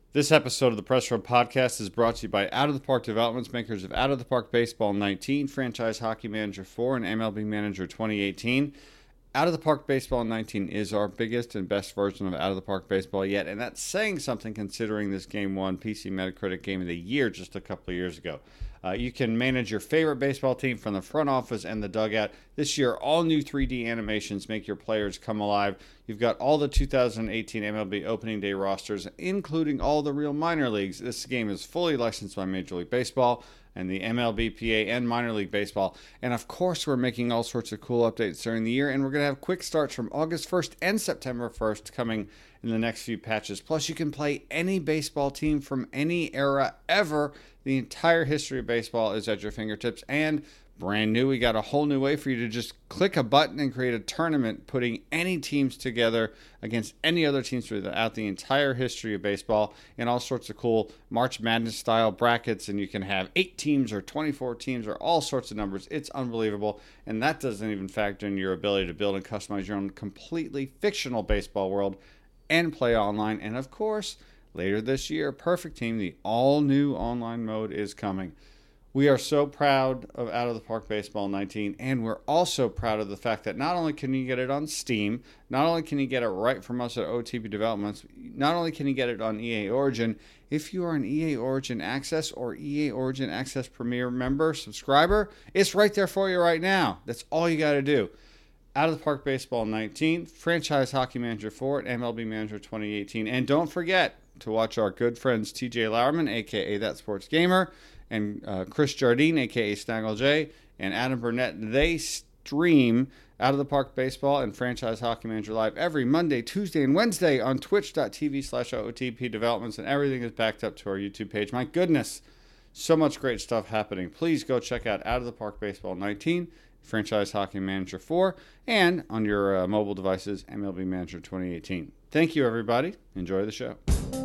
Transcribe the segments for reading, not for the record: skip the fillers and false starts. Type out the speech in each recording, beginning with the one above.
This episode of the Press Row Podcast is brought to you by Out of the Park Developments, makers of Out of the Park Baseball 19, Franchise Hockey Manager 4, and MLB Manager 2018. Out of the Park Baseball 19 is our biggest and best version of Out of the Park Baseball yet, and that's saying something considering this game won PC Metacritic Game of the Year just a couple of years ago. You can manage your favorite baseball team from the front office and the dugout. This year, all new 3D animations make your players come alive. You've got all the 2018 MLB opening day rosters, including all the real minor leagues. This game is fully licensed by Major League Baseball and the MLBPA and Minor League Baseball. And of course, we're making all sorts of cool updates during the year, and we're going to have quick starts from August 1st and September 1st coming in the next few patches. Plus, you can play any baseball team from any era ever. The entire history of baseball is at your fingertips, and brand new, we got a whole new way for you to just click a button and create a tournament, putting any teams together against any other teams throughout the entire history of baseball, and all sorts of cool March Madness style brackets, and you can have 8 teams or 24 teams or all sorts of numbers. It's unbelievable, and that doesn't even factor in your ability to build and customize your own completely fictional baseball world and play online. And of course, later this year, Perfect Team, the all-new online mode, is coming. We are so proud of Out of the Park Baseball 19, and we're also proud of the fact that not only can you get it on Steam, not only can you get it right from us at OTP Developments, not only can you get it on EA Origin, if you are an EA Origin Access or EA Origin Access Premier member, subscriber, it's right there for you right now. That's all you got to do. Out of the Park Baseball 19, Franchise Hockey Manager 4, and MLB Manager 2018. And don't forget to watch our good friends TJ Lauerman, a.k.a. That Sports Gamer, and Chris Jardine, a.k.a. Snaggle J, and Adam Burnett. They stream Out of the Park Baseball and Franchise Hockey Manager Live every Monday, Tuesday, and Wednesday on twitch.tv/OTP Developments, and everything is backed up to our YouTube page. My goodness, so much great stuff happening. Please go check out Out of the Park Baseball 19, Franchise Hockey Manager 4, and on your mobile devices, MLB Manager 2018. Thank you, everybody. Enjoy the show.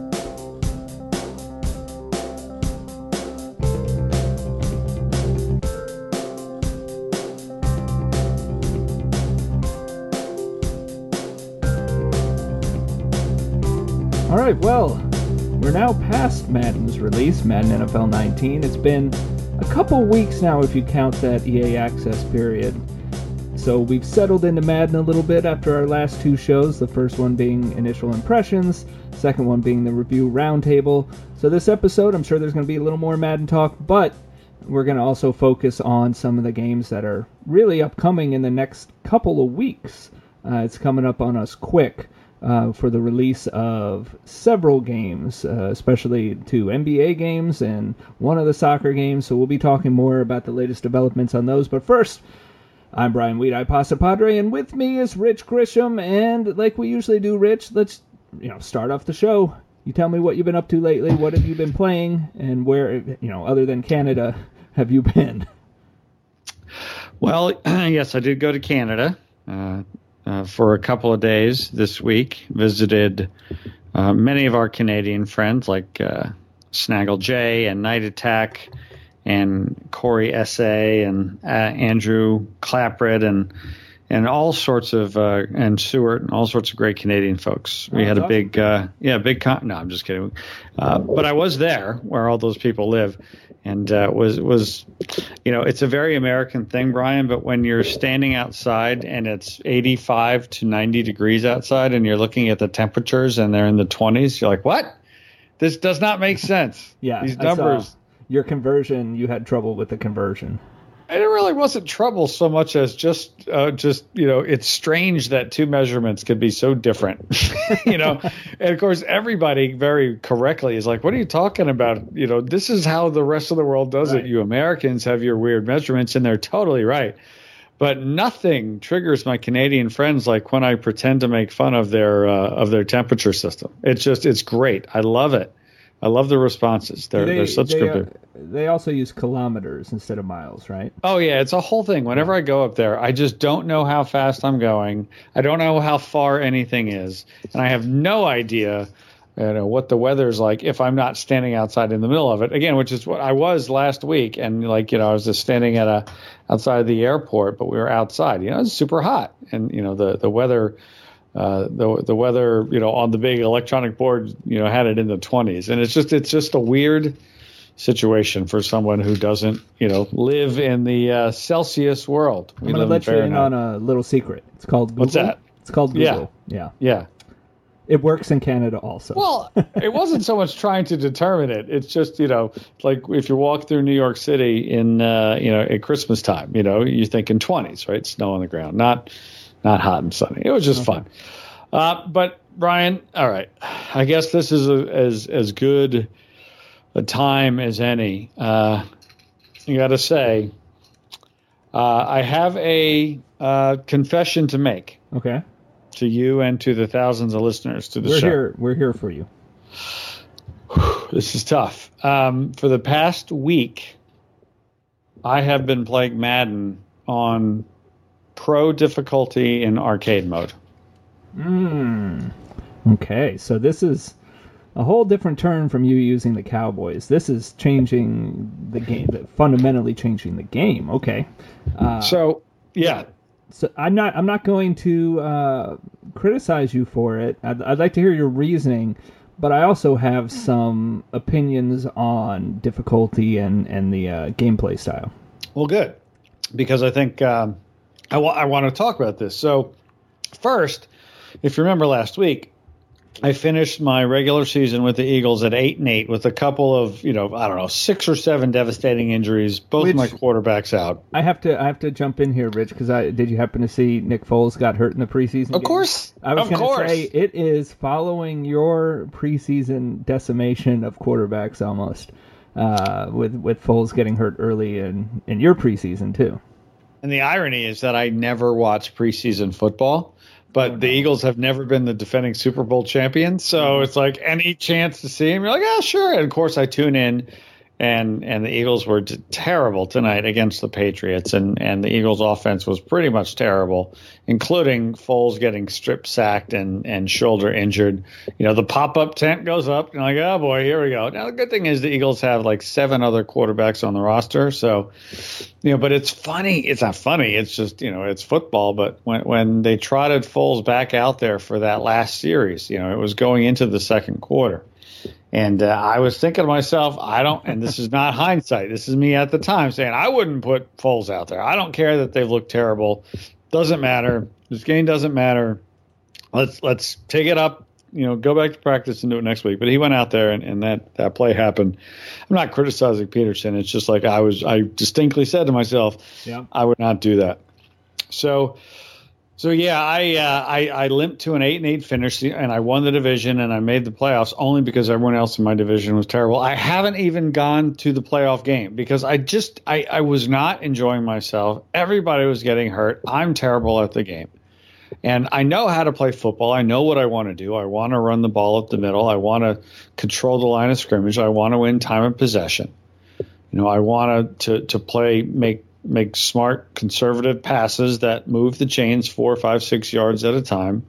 All right, well, we're now past Madden's release, Madden NFL 19. It's been a couple weeks now if you count that EA Access period. So we've settled into Madden a little bit after our last 2 shows, the first one being Initial Impressions, second one being the Review Roundtable. So this episode, I'm sure there's going to be a little more Madden talk, but we're going to also focus on some of the games that are really upcoming in the next couple of weeks. It's coming up on us quick. For the release of several games, especially 2 NBA games and one of the soccer games. So we'll be talking more about the latest developments on those. But first, I'm Brian Weed, Pasta Padre, and with me is Rich Grisham. And like we usually do, Rich, let's start off the show. You tell me what you've been up to lately. What have you been playing, and where, other than Canada, have you been? Well, yes, I did go to Canada. For a couple of days this week, visited many of our Canadian friends like Snaggle J and Night Attack and Corey S.A. and Andrew Clapred and all sorts of and Seward and all sorts of great Canadian folks. We had a big no, I'm just kidding. But I was there where all those people live. And was it's a very American thing, Brian, but when you're standing outside and it's 85 to 90 degrees outside and you're looking at the temperatures and they're in the 20s, you're like, what? This does not make sense. Yeah, these numbers. Your conversion, you had trouble with the conversion. It really wasn't trouble so much as just it's strange that 2 measurements could be so different, And of course, everybody very correctly is like, what are you talking about? This is how the rest of the world does it. You Americans have your weird measurements, and they're totally right. But nothing triggers my Canadian friends like when I pretend to make fun of their temperature system. It's great. I love it. I love the responses. They're subscriptive. They also use kilometers instead of miles, right? Oh, yeah. It's a whole thing. Whenever I go up there, I just don't know how fast I'm going. I don't know how far anything is. And I have no idea what the weather's like if I'm not standing outside in the middle of it. Again, which is what I was last week. And, I was just standing outside of the airport, but we were outside. It's super hot. And, the weather The weather, on the big electronic board, had it in the 20s, and it's just a weird situation for someone who doesn't, live in the Celsius world. I'm going to let you in on a little secret. It's called Google. What's that? It's called Google. Yeah. It works in Canada also. Well, it wasn't so much trying to determine it. It's just, like if you walk through New York City in, at Christmas time, you're thinking 20s, right? Snow on the ground, not hot and sunny. It was just fun. But Brian, all right, I guess this is as good a time as any. You got to say, I have a confession to make. Okay. To you and to the thousands of listeners to the show. We're here for you. This is tough. For the past week, I have been playing Madden on pro difficulty in arcade mode. Okay, so this is a whole different turn from you using the Cowboys. This is changing the game, fundamentally changing the game. Okay. Yeah. So I'm not going to criticize you for it. I'd like to hear your reasoning, but I also have some opinions on difficulty and the gameplay style. Well, good, because I think I want to talk about this. So first, if you remember last week, I finished my regular season with the Eagles at 8-8 with a couple of, 6 or 7 devastating injuries, both my quarterbacks out. I have to jump in here, Rich, because did you happen to see Nick Foles got hurt in the preseason Of course. I was going to say, it is following your preseason decimation of quarterbacks almost, with Foles getting hurt early in your preseason, too. And the irony is that I never watch preseason football. But the Eagles have never been the defending Super Bowl champions, so it's like any chance to see him, you're like, sure. And of course, I tune in, and the Eagles were terrible tonight against the Patriots, and the Eagles' offense was pretty much terrible, including Foles getting strip sacked and shoulder injured. The pop-up tent goes up, and you're like, oh boy, here we go. Now the good thing is the Eagles have like 7 other quarterbacks on the roster, so but it's funny. It's not funny. It's just it's football. But when they trotted Foles back out there for that last series, it was going into the second quarter. And I was thinking to myself, and this is not hindsight, this is me at the time saying, I wouldn't put Foles out there. I don't care that they've looked terrible. Doesn't matter. This game doesn't matter. Let's take it up, go back to practice and do it next week. But he went out there and that play happened. I'm not criticizing Peterson. It's just like I distinctly said to myself, I would not do that. So yeah, I limped to an 8-8 finish, and I won the division, and I made the playoffs only because everyone else in my division was terrible. I haven't even gone to the playoff game because I was not enjoying myself. Everybody was getting hurt. I'm terrible at the game. And I know how to play football. I know what I want to do. I want to run the ball up the middle. I want to control the line of scrimmage. I want to win time of possession. I want to play, make smart, conservative passes that move the chains 4, 5, 6 yards at a time.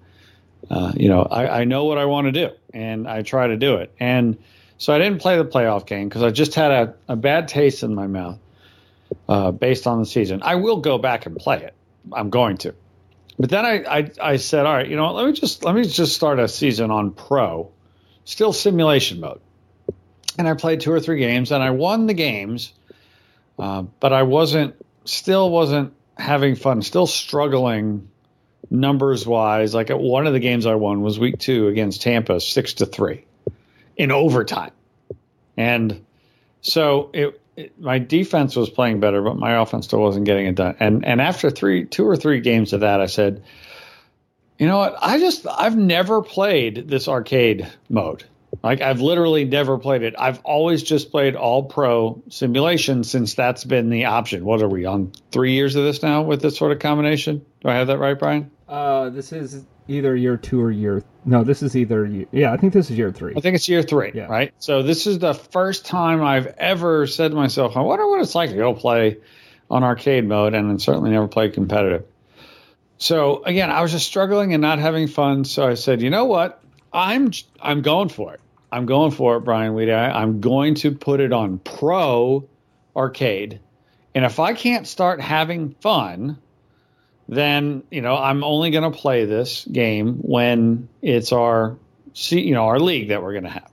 I know what I want to do, and I try to do it. And so I didn't play the playoff game because I just had a bad taste in my mouth based on the season. I will go back and play it. I'm going to. But then I said, all right, let me just start a season on pro, still simulation mode. And I played 2 or 3 games, and I won the games, but I still wasn't having fun, still struggling numbers wise. Like at one of the games I won was week 2 against Tampa, 6-3 in overtime. And so my defense was playing better, but my offense still wasn't getting it done. And after 2 or 3 games of that, I said, you know what? I've never played this arcade mode. Like I've literally never played it. I've always just played all pro simulation since that's been the option. What are we on 3 years of this now with this sort of combination? Do I have that right, Brian? This is either year 2 or no, this is either, I think this is year 3. I think it's year 3, right? So this is the first time I've ever said to myself, I wonder what it's like to go play on arcade mode, and certainly never played competitive. So again, I was just struggling and not having fun. So I said, you know what? I'm going for it. I'm going for it, Brian Weedy. I'm going to put it on pro arcade. And if I can't start having fun, then, I'm only going to play this game when it's our league that we're going to have.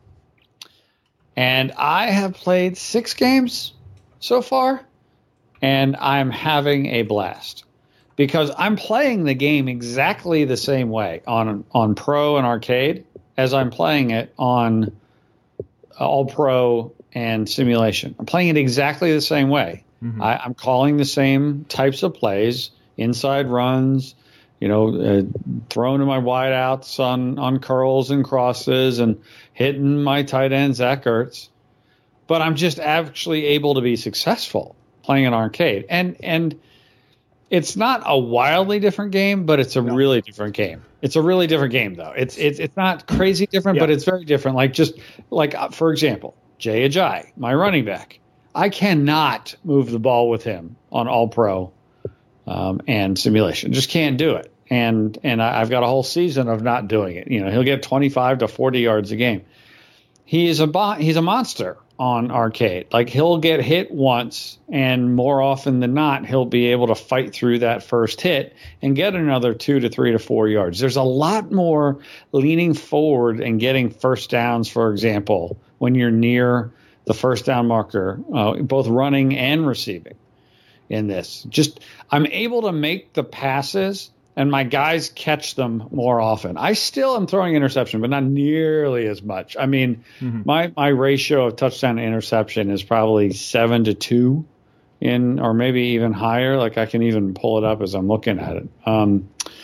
And I have played 6 games so far, and I'm having a blast because I'm playing the game exactly the same way on Pro and Arcade as I'm playing it on All Pro and Simulation. I'm playing it exactly the same way. Mm-hmm. I'm calling the same types of plays, inside runs, throwing to my wideouts on curls and crosses and hitting my tight end, Zach Ertz. But I'm just actually able to be successful playing an arcade. And it's not a wildly different game, but it's a really different game. It's a really different game, though. It's not crazy different, but it's very different. For example, Jay Ajayi, my running back. I cannot move the ball with him on All Pro and Simulation. Just can't do it. And I've got a whole season of not doing it. He'll get 25 to 40 yards a game. He's a monster on Arcade. He'll get hit once, and more often than not, he'll be able to fight through that first hit and get another 2 to 3 to 4 yards. There's a lot more leaning forward and getting first downs, for example, when you're near the first down marker, both running and receiving in this. I'm able to make the passes, and my guys catch them more often. I still am throwing interception, but not nearly as much. I mean, my ratio of touchdown to interception is probably 7 to 2 or maybe even higher. I can even pull it up as I'm looking at it.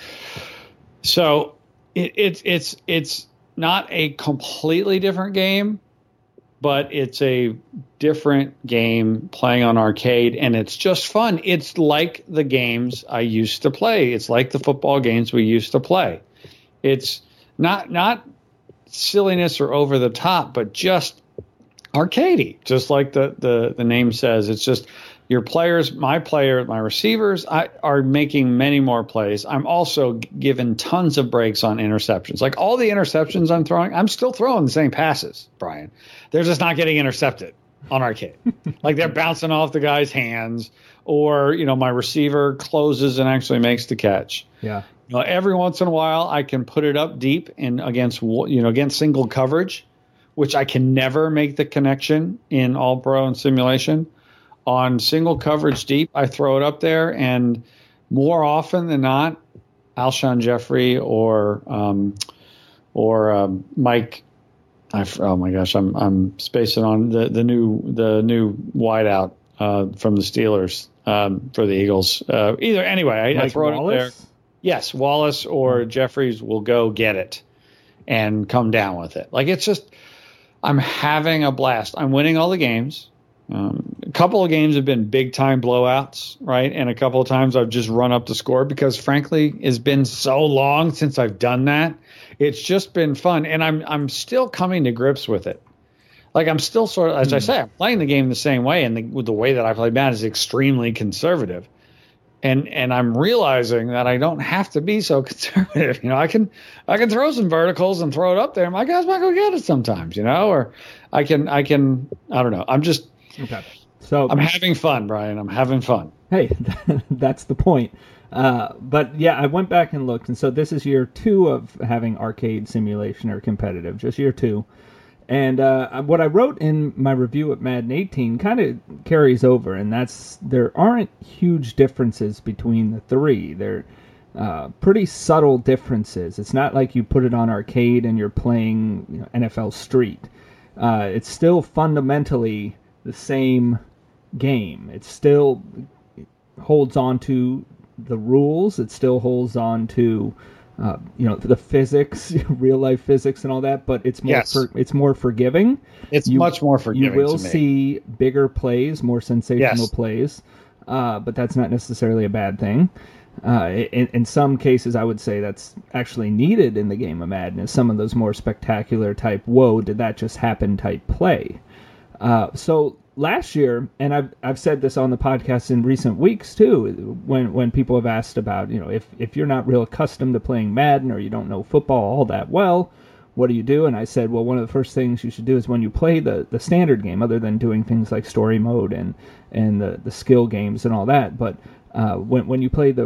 So it's not a completely different game, but it's a different game playing on arcade, and it's just fun. It's like the games I used to play. It's like the football games we used to play. It's not silliness or over the top, but just arcadey, just like the name says. It's just your players, my receivers are making many more plays. I'm also given tons of breaks on interceptions. All the interceptions I'm throwing, I'm still throwing the same passes, Brian. They're just not getting intercepted on arcade. They're bouncing off the guy's hands, or, my receiver closes and actually makes the catch. Yeah. Every once in a while I can put it up deep and against single coverage, which I can never make the connection in All Pro and Simulation. On single coverage deep, I throw it up there, and more often than not, Alshon Jeffrey or Mike. Oh my gosh, I'm spacing on the new wideout from the Steelers for the Eagles. I throw it up there. Yes, Wallace or Jeffries will go get it and come down with it. It's just, I'm having a blast. I'm winning all the games. A couple of games have been big time blowouts, right? And a couple of times I've just run up the score because, frankly, it's been so long since I've done that. It's just been fun, and I'm still coming to grips with it. I'm still sort of, as I say, I'm playing the game the same way, and the way that I play Madden is extremely conservative. And I'm realizing that I don't have to be so conservative. I can throw some verticals and throw it up there, and my guys might go get it sometimes, or I don't know. I'm just. Okay. So I'm having fun, Brian. I'm having fun. Hey, that's the point. But yeah, I went back and looked, and so this is year 2 of having arcade simulation or competitive, just year 2. And what I wrote in my review at Madden 18 kind of carries over, and that's there aren't huge differences between the 3. They're pretty subtle differences. It's not like you put it on arcade and you're playing NFL Street. It's still fundamentally the same game. It still holds on to the rules. It still holds on to the physics, real life physics, and all that. But it's more it's more forgiving. It's much more forgiving. You will see bigger plays, more sensational plays, but that's not necessarily a bad thing. In some cases, I would say that's actually needed in the game of Madden. Is some of those more spectacular type, whoa, did that just happen type play. So last year, and I've said this on the podcast in recent weeks too, when people have asked about, if you're not real accustomed to playing Madden or you don't know football all that well, what do you do? And I said, well, one of the first things you should do is when you play the standard game, other than doing things like story mode and the skill games and all that, but when you play the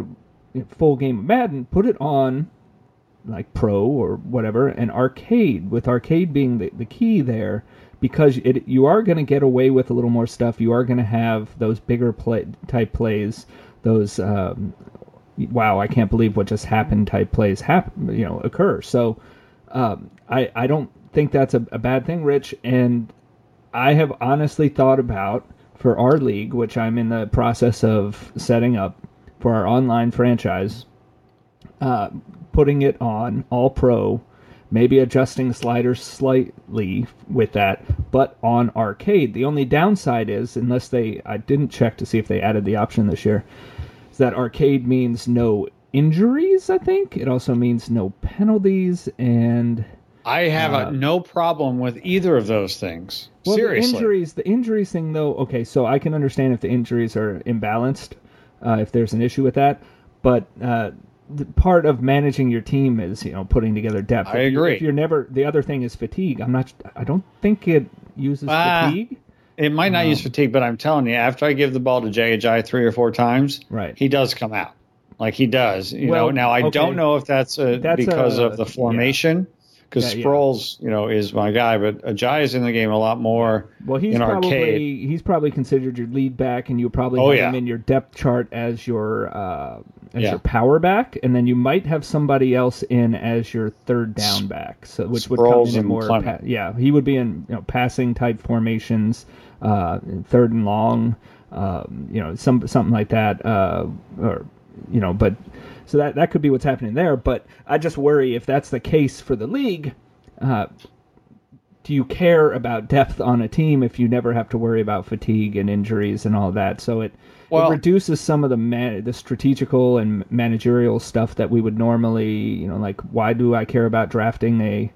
full game of Madden, put it on like Pro or whatever, and Arcade, with Arcade being the key there, because you are going to get away with a little more stuff. You are going to have those bigger type plays, those wow, I can't believe what just happened type plays occur. So I don't think that's a bad thing, Rich. And I have honestly thought about, for our league, which I'm in the process of setting up for our online franchise, putting it on All Pro, maybe adjusting sliders slightly with that, but on Arcade. The only downside is, I didn't check to see if they added the option this year, is that Arcade means no injuries, I think. It also means no penalties, and I have no problem with either of those things. Well, Seriously. the injuries thing, though, okay, so I can understand if the injuries are imbalanced, if there's an issue with that, but the part of managing your team is, putting together depth. I agree. If you're never, the other thing is fatigue. I don't think it uses fatigue. It might not use fatigue, but I'm telling you, after I give the ball to Jay Ajayi 3 or 4 times, right, he does come out. Like he does. Now I don't know if that's because of the formation. Because Sproles, is my guy, but Ajayi is in the game a lot more. Well, he's probably considered your lead back, and you probably have him in your depth chart as your your power back, and then you might have somebody else in as your third down back, so which Sproles would come in more. He would be in passing type formations, third and long, something like that, but. So that could be what's happening there, but I just worry if that's the case for the league. Do you care about depth on a team if you never have to worry about fatigue and injuries and all that? So it reduces some of the strategical and managerial stuff that we would normally, like why do I care about drafting a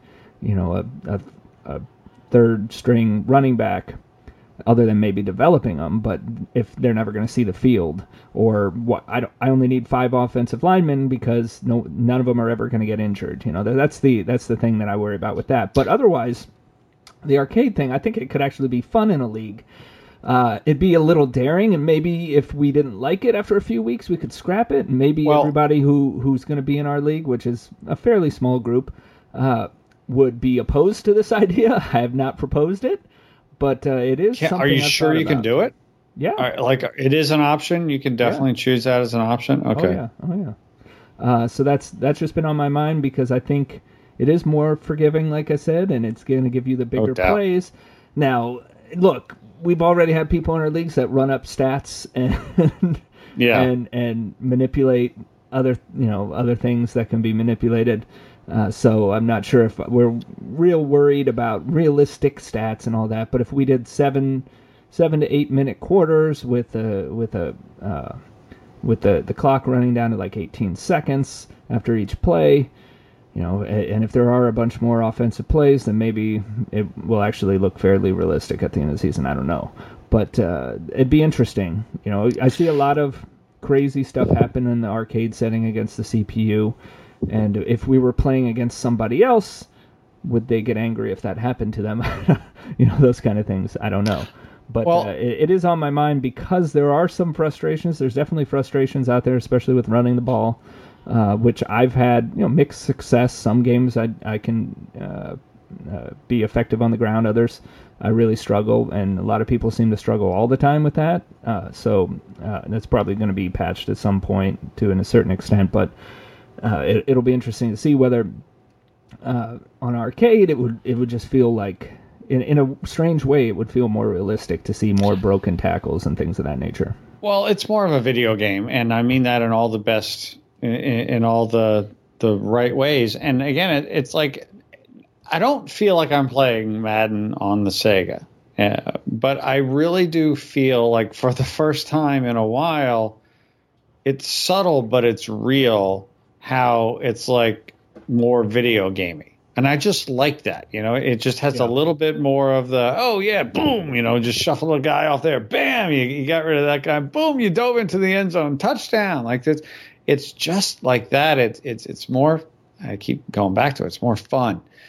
third string running back? Other than maybe developing them, but if they're never going to see the field, or what, I only need 5 offensive linemen because none of them are ever going to get injured. That's the thing that I worry about with that. But otherwise, the Arcade thing, I think it could actually be fun in a league. It'd be a little daring, and maybe if we didn't like it after a few weeks, we could scrap it. And maybe everybody who's going to be in our league, which is a fairly small group, would be opposed to this idea. I have not proposed it. But it is something. Are you sure you can do it? Yeah. It is an option. You can definitely choose that as an option. Okay. Oh yeah. So that's just been on my mind because I think it is more forgiving, like I said, and it's going to give you the bigger plays. Now, look, we've already had people in our leagues that run up stats and manipulate other things that can be manipulated. So I'm not sure if we're real worried about realistic stats and all that. But if we did 7 to 8 minute quarters with the clock running down to like 18 seconds after each play, and if there are a bunch more offensive plays, then maybe it will actually look fairly realistic at the end of the season. I don't know, but it'd be interesting. I see a lot of crazy stuff happen in the Arcade setting against the CPU. And if we were playing against somebody else, would they get angry if that happened to them? Those kind of things. I don't know. But it is on my mind because there are some frustrations. There's definitely frustrations out there, especially with running the ball, which I've had mixed success. Some games I can be effective on the ground. Others I really struggle, and a lot of people seem to struggle all the time with that. So that's probably going to be patched at some point to a certain extent, but it'll be interesting to see whether on Arcade it would just feel like in a strange way it would feel more realistic to see more broken tackles and things of that nature. Well, it's more of a video game, and I mean that in all the best in all the right ways. And again, it's like I don't feel like I'm playing Madden on the Sega, but I really do feel like for the first time in a while, it's subtle but it's real. How it's like more video gamey. And I just like that, it just has a little bit more of the, boom, just shuffle a guy off there. Bam, you got rid of that guy. Boom, you dove into the end zone. Touchdown. Like this. It's just like that. It's more, I keep going back to it. It's more fun.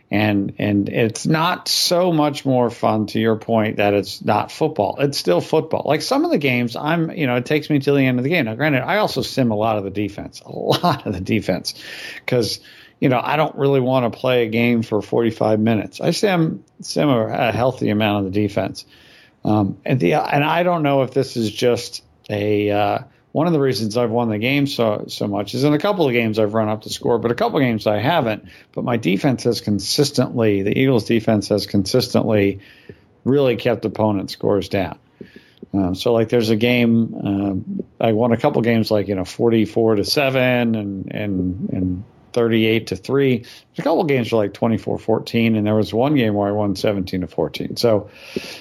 And it's not so much more fun, to your point, that it's not football. It's still football. Like some of the games, it takes me till the end of the game. Now, granted, I also sim a lot of the defense, because I don't really want to play a game for 45 minutes. I sim a healthy amount of the defense. And I don't know if this is just one of the reasons I've won the game so much is in a couple of games I've run up the score, but a couple of games I haven't. But my defense the Eagles defense has consistently really kept opponent scores down. So like there's a game, I won a couple games like 44-7 and 38-3. There's a couple of games were like 24-14, and there was one game where I won 17-14. So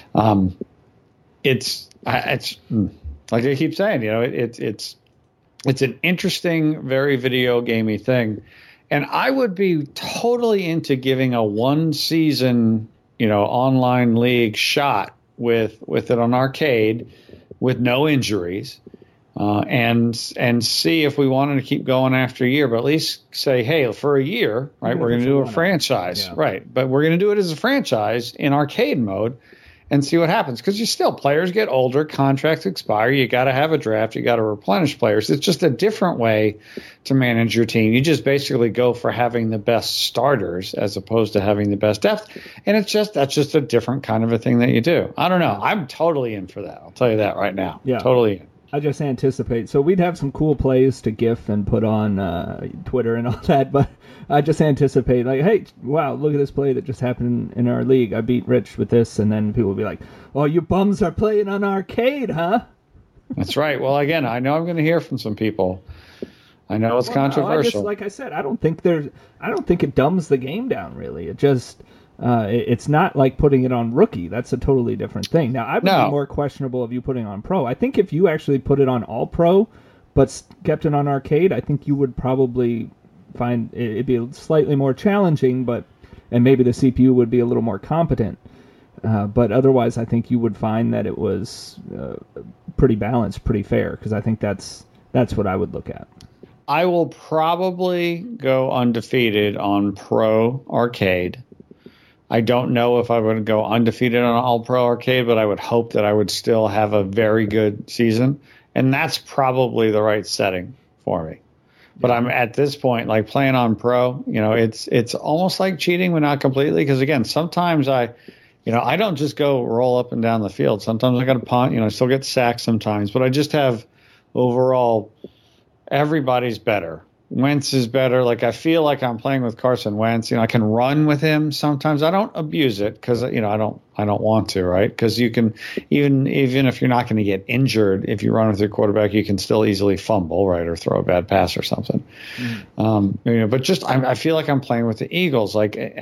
it's like I keep saying, it's an interesting, very video gamey thing, and I would be totally into giving a one season, online league shot with it on arcade, with no injuries, and see if we wanted to keep going after a year, but at least say, hey, for a year, right, we're going to do a franchise, right, but we're going to do it as a franchise in arcade mode. And see what happens, because players get older, contracts expire. You got to have a draft. You got to replenish players. It's just a different way to manage your team. You just basically go for having the best starters as opposed to having the best depth, and that's just a different kind of a thing that you do. I don't know. I'm totally in for that. I'll tell you that right now. Yeah, totally in. I just anticipate. So we'd have some cool plays to GIF and put on Twitter and all that, but I just anticipate, like, hey, wow, look at this play that just happened in our league. I beat Rich with this, and then people will be like, oh, you bums are playing on arcade, huh? That's right. Well, again, I know I'm going to hear from some people. I know it's controversial. Like I said, I don't think it dumbs the game down, really. It just... it's not like putting it on rookie. That's a totally different thing. Now, I would be more questionable of you putting on pro. I think if you actually put it on all pro, but kept it on arcade, I think you would probably find it'd be slightly more challenging, and maybe the CPU would be a little more competent. But otherwise, I think you would find that it was pretty balanced, pretty fair, because I think that's what I would look at. I will probably go undefeated on pro arcade. I don't know if I would go undefeated on All-Pro Arcade, but I would hope that I would still have a very good season. And that's probably the right setting for me. But I'm at this point, like playing on Pro, it's almost like cheating, but not completely. Because, again, sometimes I don't just go roll up and down the field. Sometimes I got to punt. I still get sacked sometimes. But I just have overall everybody's better. Wentz is better. Like, I feel like I'm playing with Carson Wentz. I can run with him sometimes. I don't abuse it because I don't want to, right? Because you can even if you're not going to get injured, if you run with your quarterback, you can still easily fumble, right, or throw a bad pass or something. But just I feel like I'm playing with the Eagles.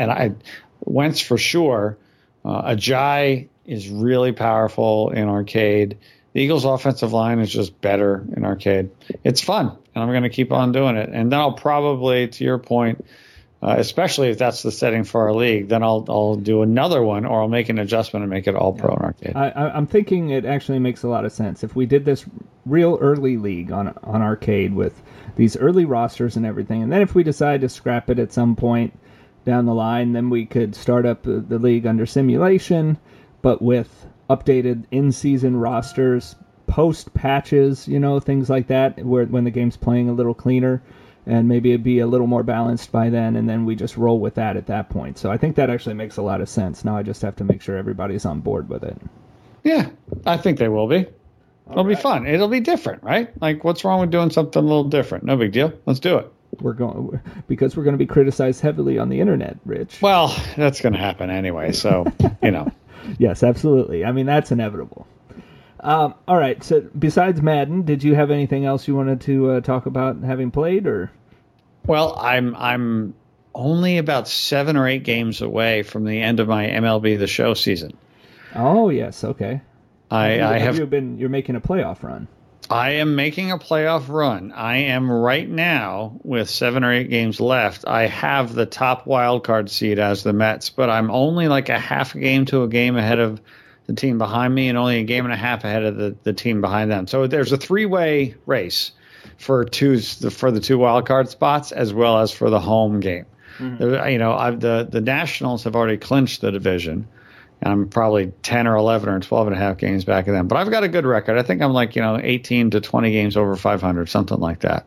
Wentz for sure. Ajayi is really powerful in arcade. The Eagles' offensive line is just better in arcade. It's fun, and I'm going to keep on doing it. And then I'll probably, to your point, especially if that's the setting for our league, then I'll do another one, or I'll make an adjustment and make it all pro in arcade. I'm thinking it actually makes a lot of sense. If we did this real early league on arcade with these early rosters and everything, and then if we decide to scrap it at some point down the line, then we could start up the league under simulation, but with updated in-season rosters, post patches, things like that, when the game's playing a little cleaner, and maybe it'd be a little more balanced by then, and then we just roll with that at that point. So I think that actually makes a lot of sense. Now I just have to make sure everybody's on board with it. Yeah, I think they will be. It'll be fun. It'll be different, right? Like, what's wrong with doing something a little different? No big deal. Let's do it. Because we're going to be criticized heavily on the internet, Rich. Well, that's going to happen anyway, so, Yes, absolutely. I mean, that's inevitable. All right. So besides Madden, did you have anything else you wanted to talk about having played, or? Well, I'm only about 7 or 8 games away from the end of my MLB The Show season. Oh, yes. Okay. You're making a playoff run. I am making a playoff run. I am right now with 7 or 8 games left. I have the top wild card seed as the Mets, but I'm only like a half a game to a game ahead of the team behind me and only a game and a half ahead of the team behind them. So there's a 3-way race for the 2 wild card spots as well as for the home game. The Nationals have already clinched the division. I'm probably 10 or 11 or 12 and a half games back of them. But I've got a good record. I think I'm 18 to 20 games over 500, something like that.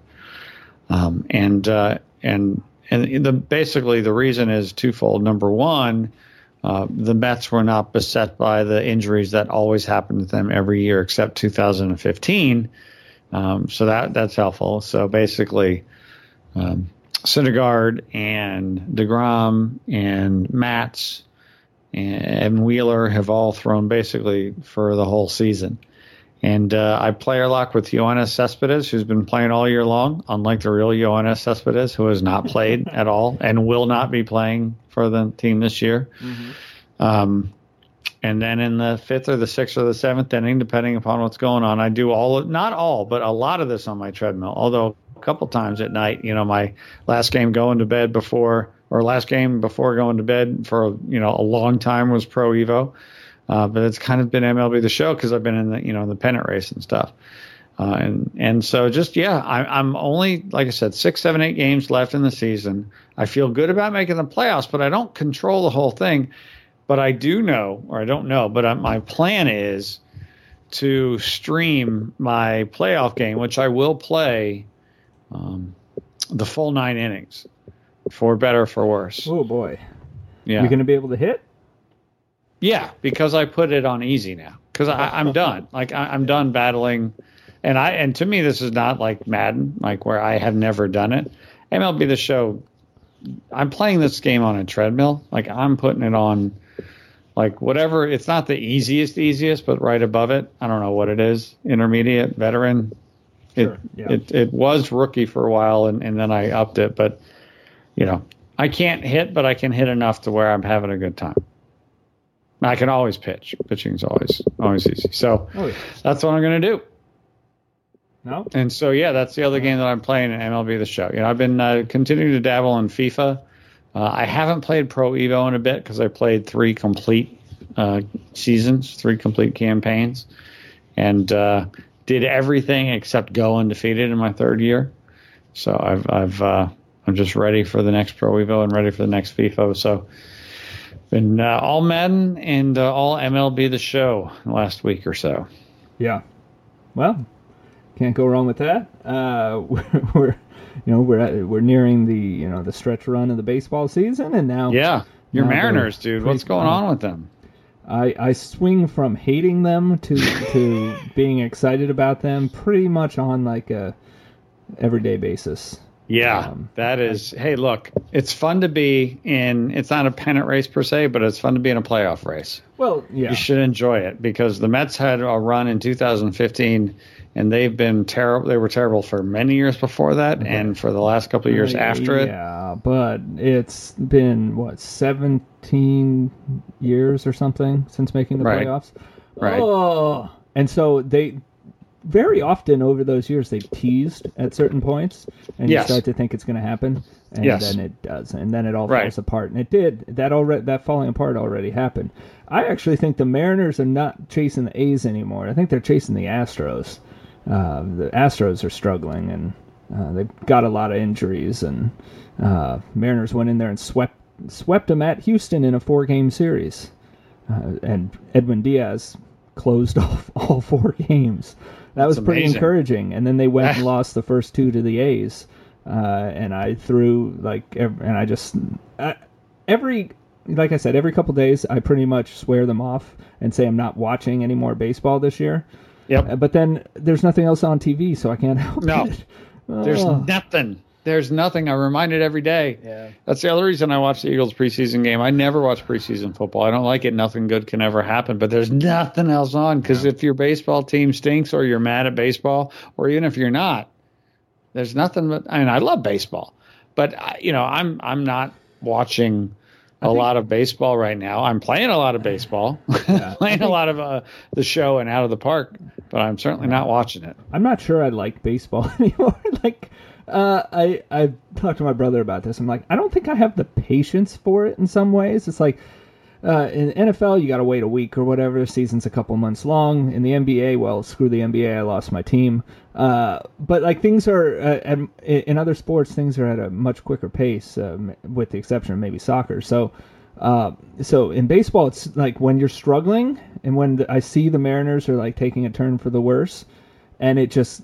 Basically the reason is twofold. Number one, the Mets were not beset by the injuries that always happen to them every year except 2015. So that's helpful. So basically, Syndergaard and DeGrom and Matz and Wheeler have all thrown basically for the whole season. And I player lock with Yoenis Cespedes, who's been playing all year long, unlike the real Yoenis Cespedes, who has not played at all and will not be playing for the team this year. Mm-hmm. And then in the 5th or the 6th or the 7th inning, depending upon what's going on, I do not all, but a lot of this on my treadmill, although a couple times at night, my last game going to bed before going to bed for a long time was Pro Evo, but it's kind of been MLB The Show because I've been in the pennant race and stuff, and so I'm only, like I said, 6, 7, 8 games left in the season. I feel good about making the playoffs, but I don't control the whole thing. But I do know, or I don't know, but my plan is to stream my playoff game, which I will play the full 9 innings. For better or for worse. Oh, boy. Yeah. You're going to be able to hit? Yeah, because I put it on easy now. Because I'm done. I'm done battling. And to me, this is not like Madden, where I have never done it. MLB The Show, I'm playing this game on a treadmill. I'm putting it on, whatever. It's not the easiest, but right above it. I don't know what it is. Intermediate, veteran. Sure. Yeah. It was rookie for a while, and then I upped it. But I can't hit, but I can hit enough to where I'm having a good time. I can always pitch. Pitching's always easy. So That's what I'm going to do. No. And so, that's the other game that I'm playing in MLB The Show. I've been continuing to dabble in FIFA. I haven't played Pro Evo in a bit because I played 3 complete seasons, 3 complete campaigns, and did everything except go undefeated in my 3rd year. So I'm just ready for the next Pro Evo and ready for the next FIFA. So been all Madden and all MLB The Show last week or so. Yeah. Well, can't go wrong with that. We're nearing the stretch run of the baseball season, and now your Mariners, dude. What's going on with them? I swing from hating them to being excited about them pretty much on a everyday basis. Yeah, that is. Hey, look, it's fun to be in. It's not a pennant race per se, but it's fun to be in a playoff race. Well, yeah, you should enjoy it because the Mets had a run in 2015, and they've been terrible. They were terrible for many years before that, and for the last couple of years after it. Yeah, but it's been 17 years or something since making the playoffs. Right. Oh, and so they. Very often over those years they've teased at certain points, and you start to think it's going to happen, and then it does, and then it all falls apart. And it did. That falling apart already happened. I actually think the Mariners are not chasing the A's anymore. I think they're chasing the Astros. The Astros are struggling, and they've got a lot of injuries. And Mariners went in there and swept them at Houston in a 4-game series, and Edwin Diaz closed off all 4 games. That was pretty encouraging. And then they went and lost the first 2 to the A's. And I threw every couple days, I pretty much swear them off and say I'm not watching any more baseball this year. Yep. But then there's nothing else on TV, so I can't help it. There's nothing. There's nothing. I remind it every day. Yeah. That's the other reason I watch the Eagles preseason game. I never watch preseason football. I don't like it. Nothing good can ever happen. But there's nothing else on because if your baseball team stinks or you're mad at baseball, or even if you're not, there's nothing. But I love baseball, but I'm not watching a lot of baseball right now. I'm playing a lot of baseball, playing a lot of the show and Out of the Park, but I'm certainly not watching it. I'm not sure I like baseball anymore. I talked to my brother about this. I'm like, I don't think I have the patience for it in some ways. It's like, in NFL, you got to wait a week or whatever. The season's a couple months long. In the NBA, well, screw the NBA. I lost my team. But like things are in other sports, things are at a much quicker pace, with the exception of maybe soccer. So in baseball, it's like when you're struggling, and when I see the Mariners are like taking a turn for the worse, and it just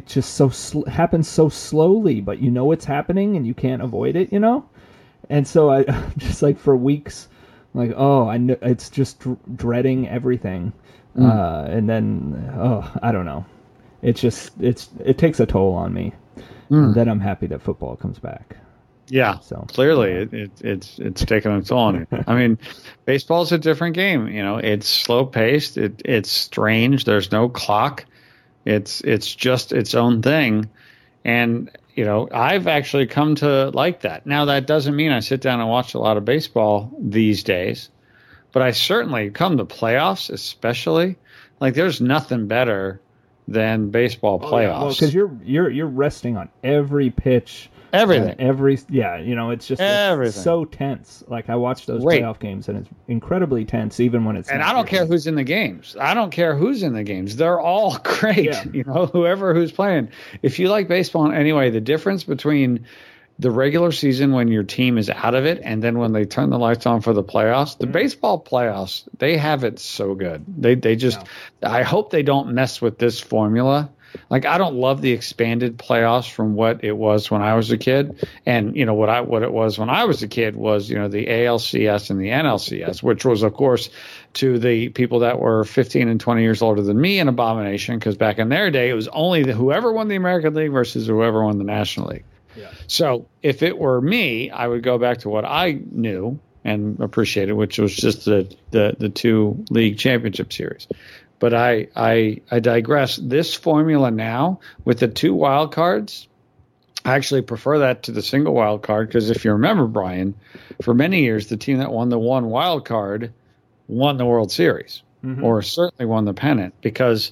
happens so slowly, but you know it's happening and you can't avoid it, you know. And so I just like for weeks, like, oh, I know, it's just dreading everything, and then I don't know. It takes a toll on me. And then I'm happy that football comes back. Yeah, so clearly it's taking its toll on you. I mean, baseball's a different game. You know, it's slow paced. It's strange. There's no clock. It's just its own thing, and you know, I've actually come to like that. Now, that doesn't mean I sit down and watch a lot of baseball these days, but I certainly come to playoffs, especially. Like, there's nothing better than baseball playoffs. Because you're resting on every pitch. Everything. You know, it's just everything. It's so tense. Like, I watch those playoff games, and it's incredibly tense, even when it's. And I don't care who's in the games. They're all great. Yeah. You know, who's playing. If you like baseball anyway, the difference between the regular season when your team is out of it and then when they turn the lights on for the playoffs, the baseball playoffs, they have it so good. They just. Yeah. I hope they don't mess with this formula. Like, I don't love the expanded playoffs from what it was when I was a kid. And, you know, what it was when I was a kid was, you know, the ALCS and the NLCS, which was, of course, to the people that were 15 and 20 years older than me, an abomination, because back in their day, it was only whoever won the American League versus whoever won the National League. Yeah. So if it were me, I would go back to what I knew and appreciated, which was just the two league championship series. But I digress. This formula now with the two wild cards, I actually prefer that to the single wild card because if you remember, Brian, for many years the team that won the one wild card won the World Series or certainly won the pennant because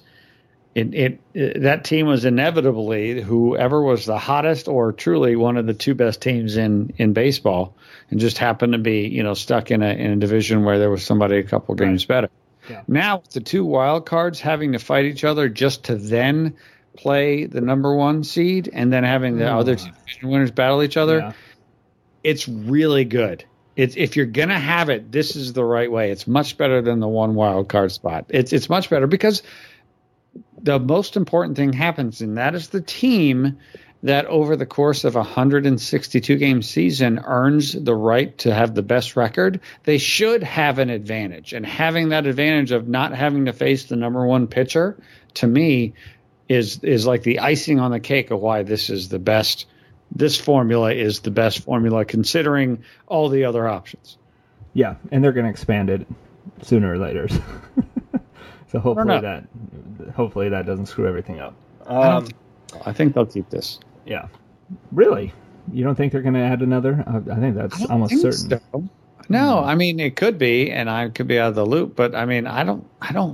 that team was inevitably whoever was the hottest or truly one of the two best teams in baseball and just happened to be, you know, stuck in a division where there was somebody a couple games better. Yeah. Now, with the two wild cards having to fight each other just to then play the number one seed and then having the other two division winners battle each other, it's really good. If you're going to have it, this is the right way. It's much better than the one wild card spot. It's much better because the most important thing happens, and that is the team that over the course of a 162-game season earns the right to have the best record. They should have an advantage. And having that advantage of not having to face the number one pitcher, to me, is like the icing on the cake of why this is the best. This formula is the best formula considering all the other options. Yeah, and they're going to expand it sooner or later. So hopefully that doesn't screw everything up. I think they'll keep this. Yeah. Really? You don't think they're going to add another? I think that's almost certain. So. No, I mean, it could be, and I could be out of the loop, but I mean, I don't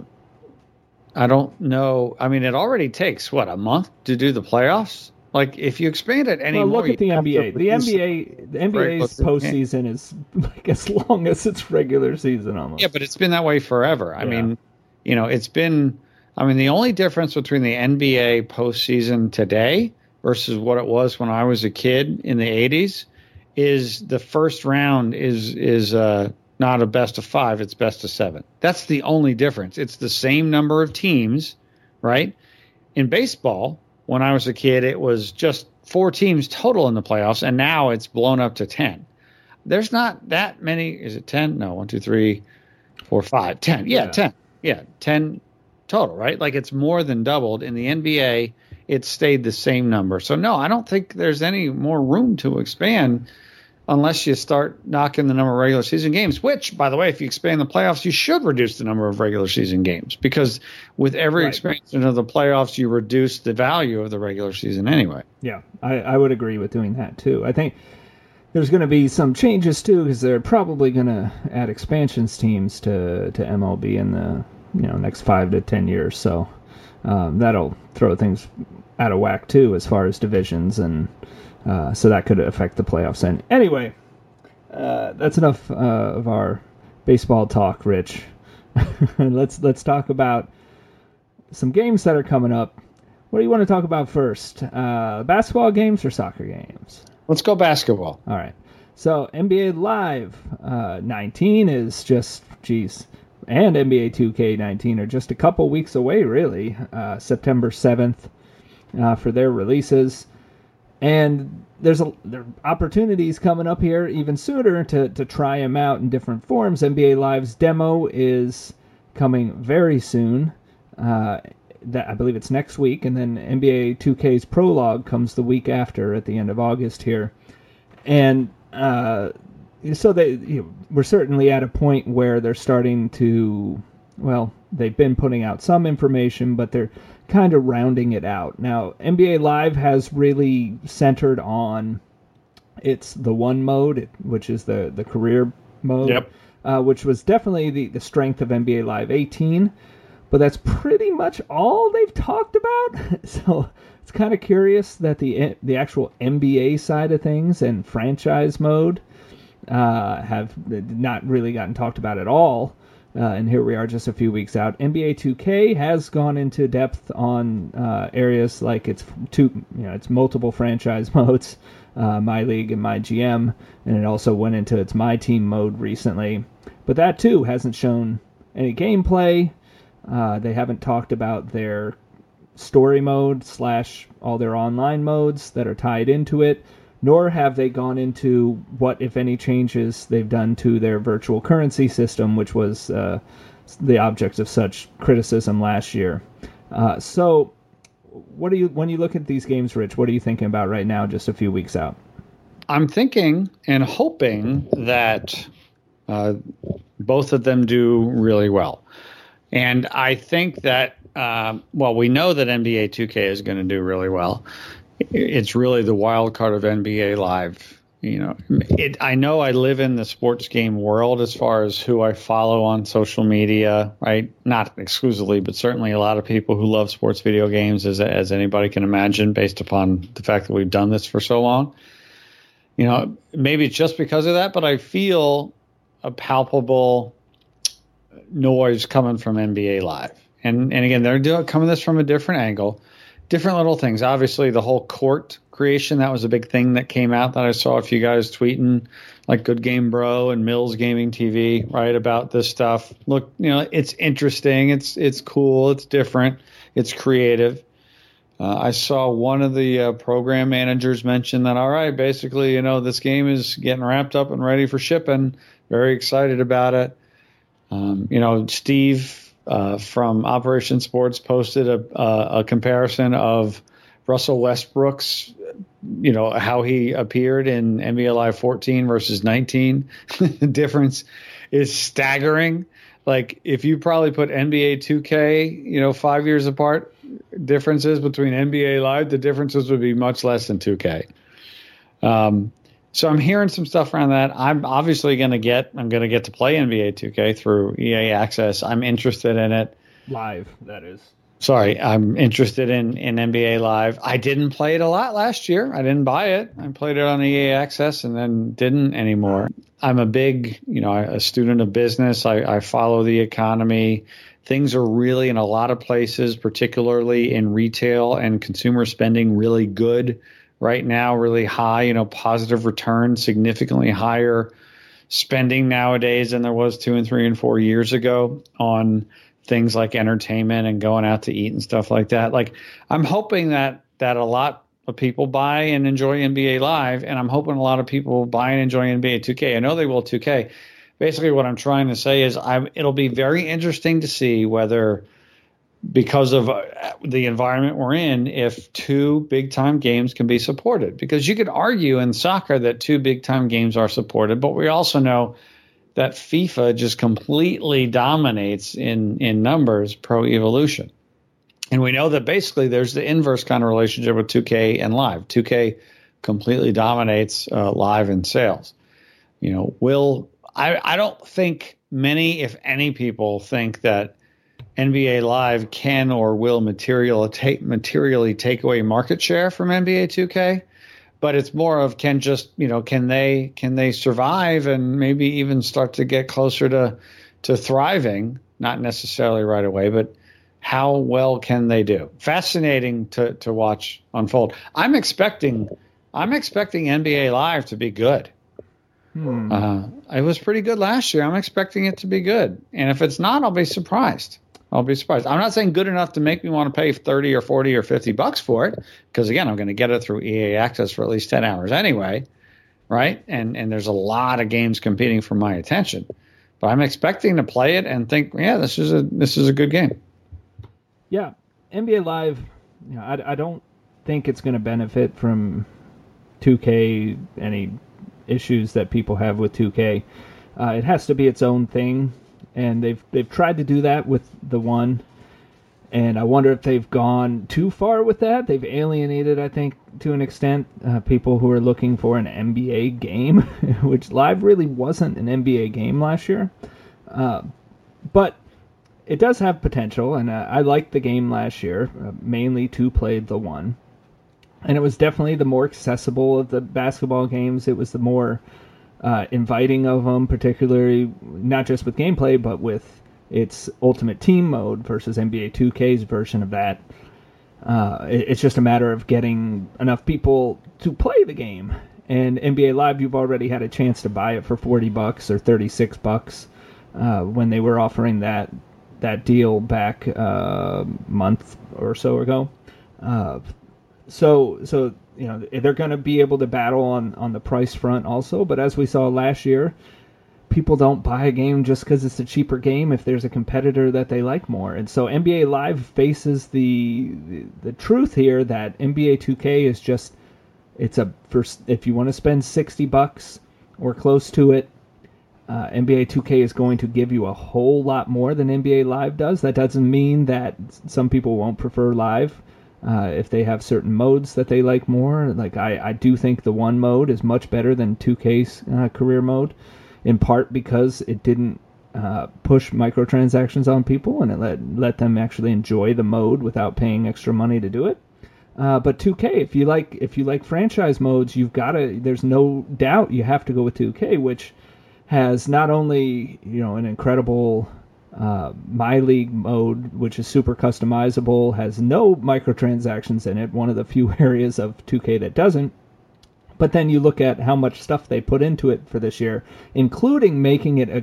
know. I mean, it already takes, a month to do the playoffs? Like, if you expand it anymore... Well, look at the NBA. The NBA's postseason is like as long as its regular season almost. Yeah, but it's been that way forever. I mean, you know, it's been... I mean, the only difference between the NBA postseason today versus what it was when I was a kid in the 80s is the first round is not a best of 5, it's best of 7. That's the only difference. It's the same number of teams, right? In baseball, when I was a kid, it was just 4 teams total in the playoffs, and now it's blown up to 10. There's not that many. Is it 10? No, 1, 2, 3, 4, 5, 10. Yeah, 10. Yeah, 10 total, right? Like it's more than doubled. In the NBA, it stayed the same number. So, no, I don't think there's any more room to expand unless you start knocking the number of regular season games, which, by the way, if you expand the playoffs, you should reduce the number of regular season games because with every expansion of the playoffs, you reduce the value of the regular season anyway. Yeah, I would agree with doing that, too. I think there's going to be some changes, too, because they're probably going to add expansions teams to MLB in the next 5 to 10 years. So that'll throw things out of whack, too, as far as divisions and so that could affect the playoffs. And anyway, that's enough of our baseball talk, Rich. Let's talk about some games that are coming up. What do you want to talk about first? Basketball games or soccer games? Let's go basketball. All right. So NBA Live 19 is just, and NBA 2K19 are just a couple weeks away, really. September 7th for their releases. And there are opportunities coming up here even sooner to try them out in different forms. NBA Live's demo is coming very soon. I believe it's next week, and then NBA 2K's prologue comes the week after at the end of August here. And so we're certainly at a point where they're starting to, they've been putting out some information, but they're kind of rounding it out. Now, NBA Live has really centered on it's the one mode, which is the career mode, which was definitely the strength of NBA Live 18. But that's pretty much all they've talked about. So it's kind of curious that the actual NBA side of things and franchise mode have not really gotten talked about at all. And here we are just a few weeks out. NBA 2K has gone into depth on areas like it's multiple franchise modes, My League and My GM, and it also went into its My Team mode recently. But that too hasn't shown any gameplay. They haven't talked about their story mode / all their online modes that are tied into it, nor have they gone into what, if any, changes they've done to their virtual currency system, which was the object of such criticism last year. So when you look at these games, Rich, what are you thinking about right now, just a few weeks out? I'm thinking and hoping that both of them do really well. And I think that, we know that NBA 2K is going to do really well. It's really the wild card of NBA Live. I know I live in the sports game world as far as who I follow on social media, right? Not exclusively, but certainly a lot of people who love sports video games, as anybody can imagine, based upon the fact that we've done this for so long. Maybe it's just because of that, but I feel a palpable noise coming from NBA Live. And again, they're coming this from a different angle, different little things. Obviously, the whole court creation, that was a big thing that came out that I saw a few guys tweeting, like Good Game Bro and Mills Gaming TV, right, about this stuff. Look, it's interesting. It's cool. It's different. It's creative. I saw one of the program managers mention that, all right, basically, this game is getting wrapped up and ready for shipping. Very excited about it. Steve from Operation Sports posted a comparison of Russell Westbrook's, how he appeared in NBA Live 14 versus 19. The difference is staggering. Like, if you probably put NBA 2K, 5 years apart, differences between NBA Live, the differences would be much less than 2K. So I'm hearing some stuff around that. I'm obviously going to get to play NBA 2K through EA Access. I'm interested in it. Live, that is. Sorry, I'm interested in NBA Live. I didn't play it a lot last year. I didn't buy it. I played it on EA Access and then didn't anymore. I'm a big, a student of business. I follow the economy. Things are really, in a lot of places, particularly in retail and consumer spending, really good right now, really high, positive return, significantly higher spending nowadays than there was 2 and 3 and 4 years ago on things like entertainment and going out to eat and stuff like that. Like, I'm hoping that a lot of people buy and enjoy NBA Live, and I'm hoping a lot of people buy and enjoy NBA 2K. I know they will 2K. Basically, what I'm trying to say is it'll be very interesting to see whether, because of the environment we're in, if 2 big-time games can be supported. Because you could argue in soccer that 2 big-time games are supported, but we also know that FIFA just completely dominates in numbers Pro Evolution. And we know that basically there's the inverse kind of relationship with 2K and Live. 2K completely dominates Live in sales. I don't think many, if any, people think that NBA Live can or will materially take away market share from NBA 2K. but it's more of can they survive and maybe even start to get closer to thriving, not necessarily right away, but how well can they do? Fascinating to watch unfold. I'm expecting NBA Live to be good. It was pretty good last year. I'm expecting it to be good. And if it's not, I'll be surprised. I'm not saying good enough to make me want to pay 30 or 40 or 50 bucks for it, because again, I'm going to get it through EA Access for at least 10 hours anyway, right? And there's a lot of games competing for my attention. But I'm expecting to play it and think, yeah, this is a good game. Yeah, NBA Live, I don't think it's going to benefit from 2K, any issues that people have with 2K. It has to be its own thing, and they've tried to do that with the one, and I wonder if they've gone too far with that. They've alienated, I think, to an extent, people who are looking for an NBA game, which Live really wasn't an NBA game last year. But it does have potential, and I liked the game last year, mainly to play the one. And it was definitely the more accessible of the basketball games. It was the more inviting of them, particularly not just with gameplay, but with its Ultimate Team mode versus NBA 2K's version of that. It's just a matter of getting enough people to play the game. And NBA Live, you've already had a chance to buy it for $40 or $36 when they were offering that deal back a month or so ago. So they're going to be able to battle on the price front also. But as we saw last year, people don't buy a game just because it's a cheaper game if there's a competitor that they like more. And so NBA Live faces the truth here that NBA 2K is just, if you want to spend $60 or close to it, NBA 2K is going to give you a whole lot more than NBA Live does. That doesn't mean that some people won't prefer Live if they have certain modes that they like more. Like I do think the one mode is much better than 2K's career mode, in part because it didn't push microtransactions on people and it let them actually enjoy the mode without paying extra money to do it. But 2K, if you like franchise modes, there's no doubt you have to go with 2K, which has not only an incredible My League mode, which is super customizable, has no microtransactions in it, one of the few areas of 2K that doesn't. But then you look at how much stuff they put into it for this year, including making it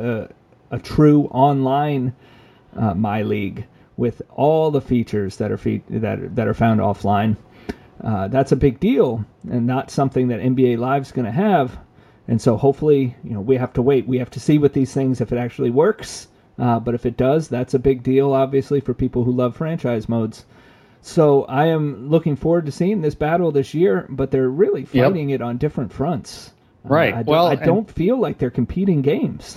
a true online My League with all the features that are found offline. That's a big deal, and not something that NBA Live's going to have. And so hopefully, we have to wait. We have to see with these things if it actually works. But if it does, that's a big deal, obviously, for people who love franchise modes. So I am looking forward to seeing this battle this year, but they're really fighting it on different fronts. Right. I don't feel like they're competing games.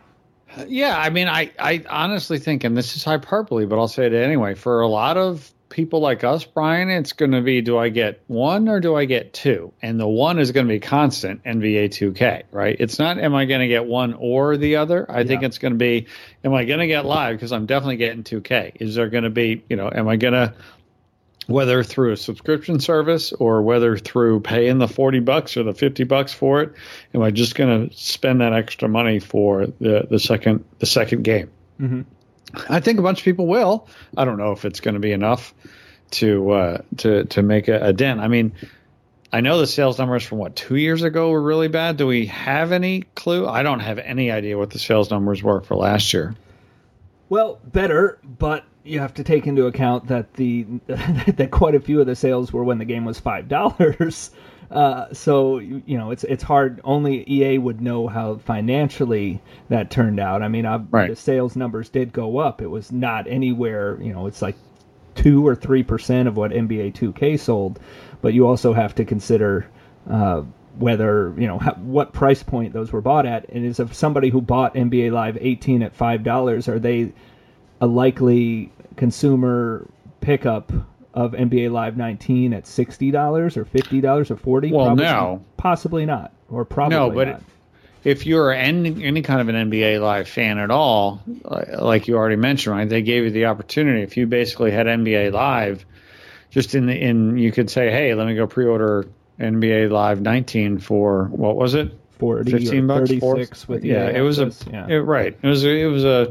Yeah, I mean, I honestly think, and this is hyperbole, but I'll say it anyway, for a lot of people like us, Brian, it's going to be, do I get one or do I get two? And the one is going to be constant, NBA 2K, right? It's not, am I going to get one or the other? I think it's going to be, am I going to get Live? Because I'm definitely getting 2K. Is there going to be, am I going to, whether through a subscription service or whether through paying the $40 or the $50 for it, am I just going to spend that extra money for the second game? Mm-hmm. I think a bunch of people will. I don't know if it's going to be enough to make a dent. I mean, I know the sales numbers from 2 years ago were really bad. Do we have any clue? I don't have any idea what the sales numbers were for last year. Well, better, but you have to take into account that that quite a few of the sales were when the game was $5. So it's hard. Only EA would know how financially that turned out. I mean, the sales numbers did go up. It was not anywhere. It's like 2 or 3% of what NBA 2K sold. But you also have to consider whether what price point those were bought at. And is if somebody who bought NBA Live 18 at $5, are they a likely consumer pickup of NBA Live 19 at $60 or $50 or $40? Well, no. Possibly not, or probably no, but not. If you're any kind of an NBA Live fan at all, like you already mentioned, right, they gave you the opportunity. If you basically had NBA Live, just in you could say, hey, let me go pre-order NBA Live 19 for, what was it? 40 $15 or 36 with yeah, it was access. right. It was a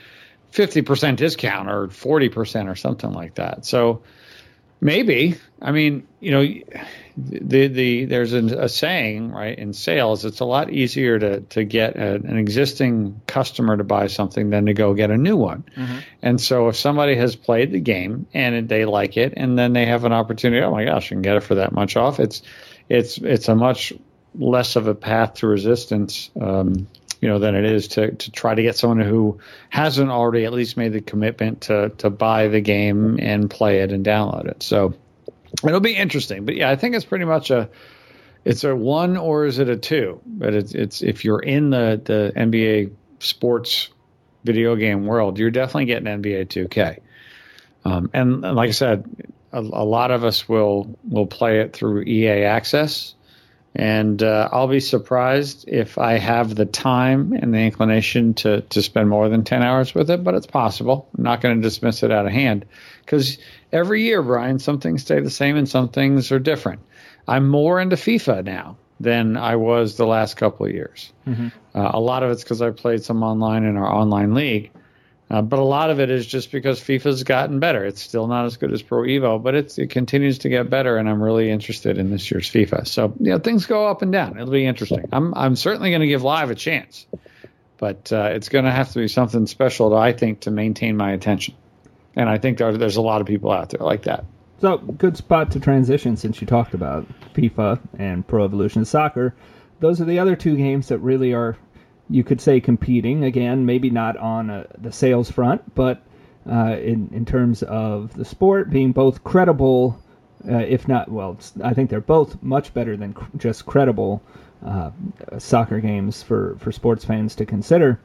50% discount or 40% or something like that. So maybe, I mean, you know, there's a saying, right, in sales, it's a lot easier to get an existing customer to buy something than to go get a new one. Mm-hmm. And so if somebody has played the game and they like it, and then they have an opportunity, oh my gosh, I can get it for that much off. It's a much less of a path to resistance, you know, than it is to try to get someone who hasn't already at least made the commitment to buy the game and play it and download it. So it'll be interesting. But yeah, I think it's pretty much it's a 1 or is it a 2? But it's if you're in the NBA sports video game world, you're definitely getting NBA 2K. And like I said, a lot of us will play it through EA Access. And I'll be surprised if I have the time and the inclination to spend more than 10 hours with it, but it's possible. I'm not going to dismiss it out of hand because every year, Brian, some things stay the same and some things are different. I'm more into FIFA now than I was the last couple of years. Mm-hmm. A lot of it's because I played some online in our online league. But a lot of it is just because FIFA's gotten better. It's still not as good as Pro Evo, but it continues to get better, and I'm really interested in this year's FIFA. So, you know, things go up and down. It'll be interesting. I'm certainly going to give Live a chance, but it's going to have to be something special, I think, to maintain my attention. And I think there's a lot of people out there like that. So, good spot to transition since you talked about FIFA and Pro Evolution Soccer. Those are the other two games that really are, you could say, competing. Again, maybe not on the sales front, but in terms of the sport being both credible, if not, well, I think they're both much better than just credible soccer games for sports fans to consider.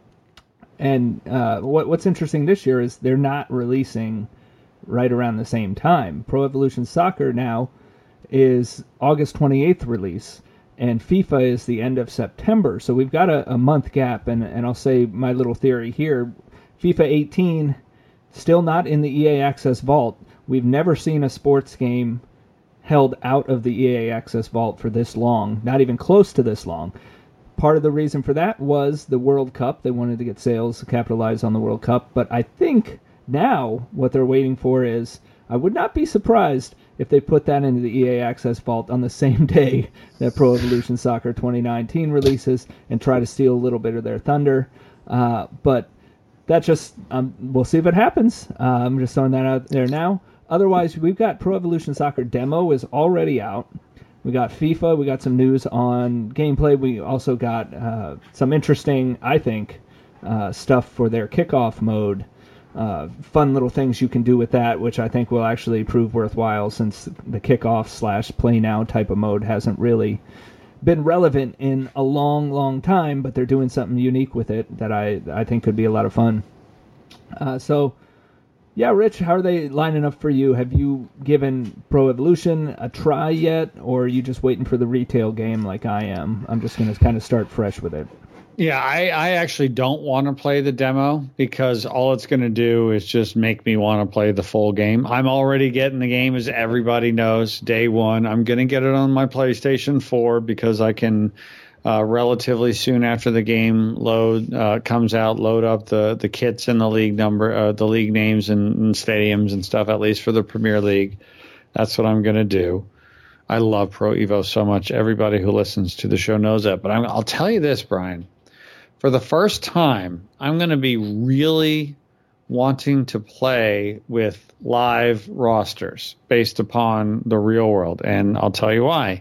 And what's interesting this year is they're not releasing right around the same time. Pro Evolution Soccer now is August 28th release, and FIFA is the end of September. So we've got a month gap, and I'll say my little theory here. FIFA 18, still not in the EA Access Vault. We've never seen a sports game held out of the EA Access Vault for this long, not even close to this long. Part of the reason for that was the World Cup. They wanted to get sales to capitalize on the World Cup. But I think now what they're waiting for is, I would not be surprised if they put that into the EA Access Vault on the same day that Pro Evolution Soccer 2019 releases and try to steal a little bit of their thunder. But that just, we'll see if it happens. I'm just throwing that out there now. Otherwise, we've got Pro Evolution Soccer demo is already out. We got FIFA. We got some news on gameplay. We also got some interesting, I think, stuff for their kickoff mode. Fun little things you can do with that, which I think will actually prove worthwhile, since the kickoff / play now type of mode hasn't really been relevant in a long, long time, but they're doing something unique with it that I think could be a lot of fun. So, yeah, Rich, how are they lining up for you? Have you given Pro Evolution a try yet, or are you just waiting for the retail game like I am? I'm just going to kind of start fresh with it. Yeah, I actually don't want to play the demo because all it's going to do is just make me want to play the full game. I'm already getting the game, as everybody knows, day one. I'm going to get it on my PlayStation 4 because I can relatively soon after the game comes out, load up the kits and the league number, the league names and stadiums and stuff, at least for the Premier League. That's what I'm going to do. I love Pro Evo so much. Everybody who listens to the show knows that. But I'll tell you this, Brian. For the first time, I'm going to be really wanting to play with live rosters based upon the real world. And I'll tell you why.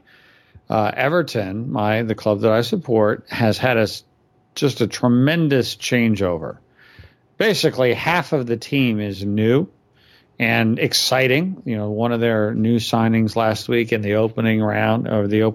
Everton, the club that I support, has had just a tremendous changeover. Basically, half of the team is new and exciting. You know, one of their new signings last week in the opening round, or the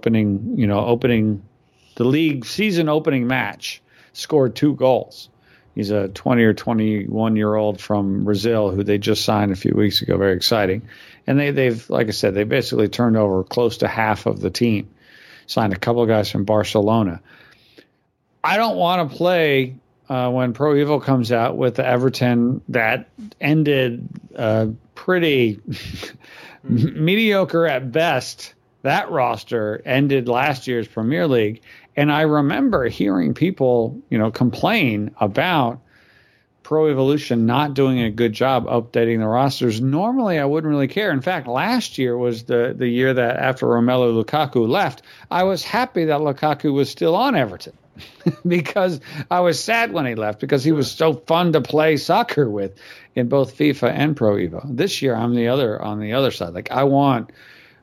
league season opening match, scored 2 goals. He's a 20 or 21-year-old from Brazil who they just signed a few weeks ago. Very exciting. And they've, like I said, they basically turned over close to half of the team. Signed a couple of guys from Barcelona. I don't want to play when Pro Evo comes out with the Everton that ended pretty mediocre at best that roster ended last year's Premier League. And I remember hearing people, complain about Pro Evolution not doing a good job updating the rosters. Normally, I wouldn't really care. In fact, last year was the year that after Romelu Lukaku left, I was happy that Lukaku was still on Everton because I was sad when he left because he was so fun to play soccer with in both FIFA and Pro Evo. This year, I'm on the other side. Like, I want